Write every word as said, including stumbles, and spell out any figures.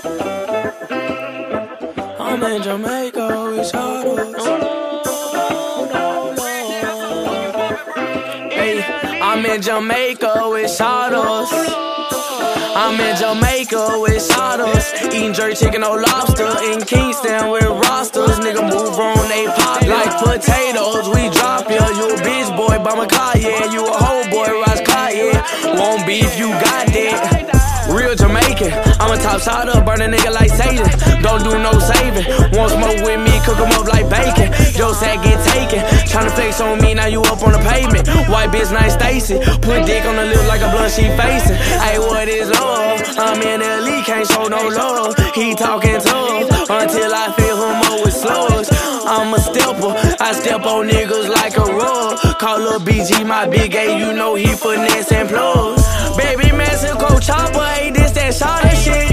I'm in Jamaica with Shadows. Hey, I'm in Jamaica with Shadows. I'm in Jamaica with Shadows. Eating jerk chicken, no lobster. In Kingston with rosters. Nigga move on, they pop like potatoes. We drop ya, you a bitch boy, by my car, yeah. You a hoe boy, Ross car, yeah. Won't beef, you got that. Real Jamaican, I'm a top shot up, burn a nigga like Satan. Don't do no saving. Want smoke with me, cook 'em up like bacon. Yo said get taken. Tryna flex on me, now you up on the pavement. White bitch named Stacy. Put dick on the lip like a blunt she facing. Hey, what is love? I'm in the league, can't show no love. He talking tough until I fill him up with slugs. I'm a stepper, I step on niggas like a rug. Call Lil B G my big A, you know he finesse and plugs. Baby Mexico chopper, hey, this that shot shit.